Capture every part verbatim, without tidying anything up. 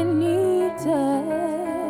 any touch.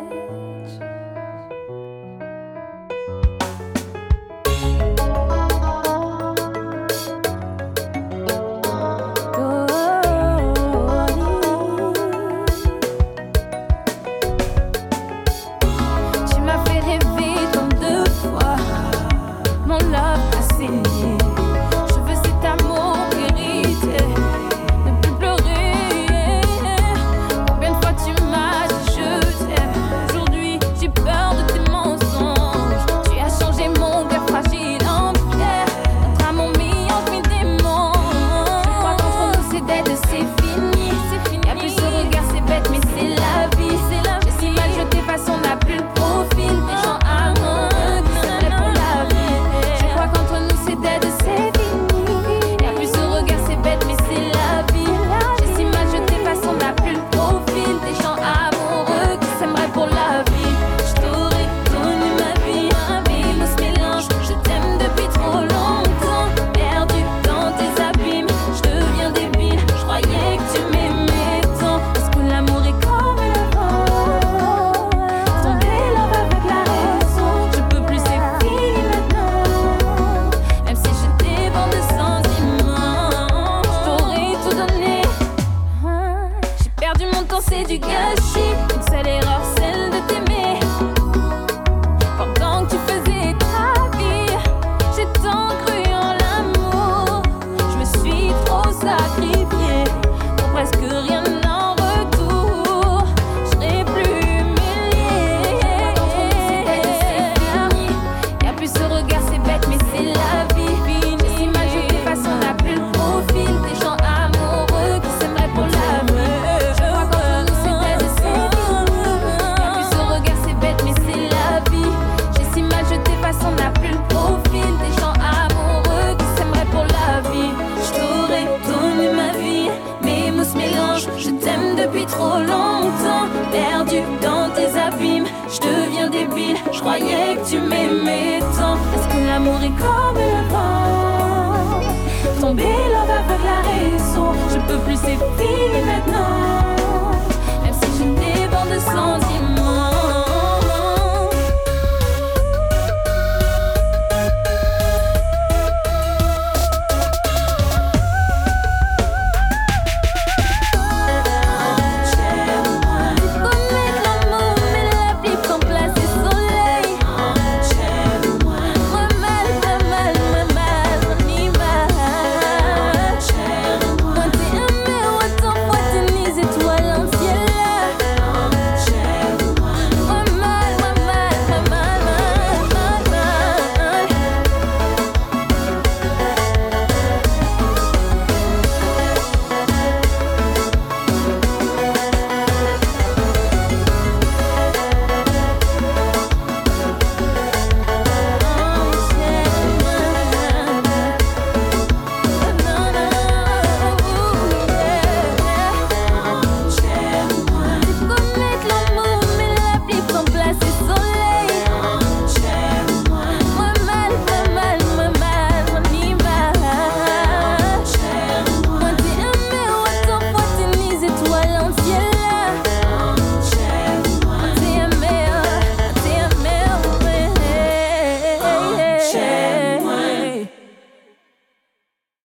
Tu m'as fait rêver tant de fois, mon love a saigné. Je veux cet amour hérité, ne plus pleurer. Combien de fois tu m'as dit je t'aime. Aujourd'hui j'ai peur de tes mensonges. Tu as changé mon cœur fragile en pierre. Notre amour mis en mes démons. Je crois qu'entre nous c'est dead, c'est fini. Y'a plus ce regard, c'est bête mais c'est la vie. J'ai si mal jeté face, on n'a plus le profil des gens amoureux qui s'aimeraient pour la vie. Je crois qu'entre nous c'est dead, c'est fini. Y'a plus ce regard, c'est bête mais c'est la vie. J'ai si mal jeté face, on n'a plus le profil des gens amoureux qui s'aimeraient pour la vie. Je t'aurais donné ma vie, mais nous se mélange. Je t'aime depuis trop longtemps, perdu dans tes abîmes. Je deviens débile, je croyais que tu m'aimais tant. Parce que l'amour est comme le vent, tomber là avec la raison. Je peux plus, c'est fini maintenant. Même si je déborde de sentiments, je t'aurais tout donné. J'ai perdu mon temps, c'est du gâchis. Une seule erreur, celle de t'aimer. Pendant que tu faisais ta vie, j'ai tant cru en l'amour. Je me suis trop sacrifiée pour presque rien en retour. Je serai plus humiliée. Y'a plus ce regard, c'est bête, mais c'est la vie. J'ai si mal jeté face, on n'a plus le profil des gens amoureux qui s'aimeraient pour la vie. Je crois qu'entre nous c'est dead, c'est fini. Y'a plus ce regard, c'est bête, mais c'est la vie. J'ai si mal jeté face, on n'a plus le profil des gens amoureux qui s'aimeraient pour la vie. Je t'aurais donné ma vie, mes mots se mélangent. Je t'aime depuis trop longtemps, perdu dans tes abîmes. Je deviens débile, je croyais que tu m'aimais tant. Parce que l'amour est comme le vent, tomber là avec la raison. Je peux plus, c'est fini maintenant.